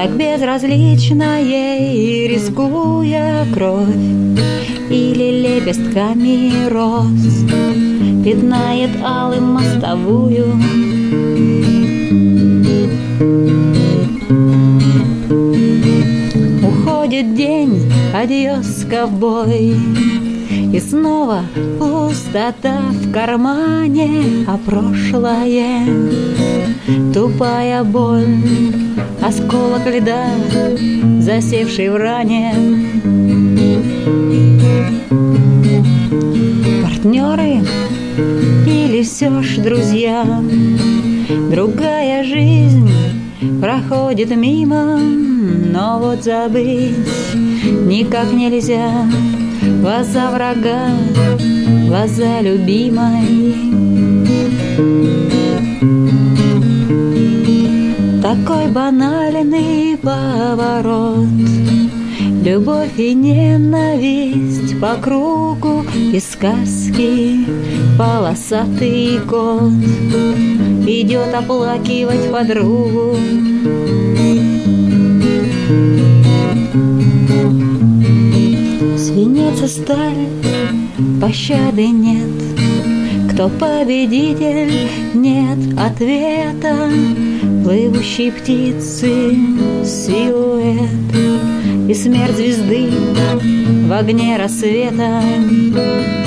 так безразлично ей, рискуя кровь или лепестками роз, пятнает алым мостовую. Уходит день, адьос, ковбой, и снова пустота в кармане, а прошлое — тупая боль, осколок льда, засевший в ране. Партнеры или все ж друзья? Другая жизнь проходит мимо, но вот забыть никак нельзя. Глаза врага, глаза любимой. Такой банальный поворот, любовь и ненависть по кругу, из сказки полосатый кот идет оплакивать подругу. Свинец и сталь, пощады нет. Кто победитель, нет ответа. Плывущей птицы силуэт и смерть звезды в огне рассвета.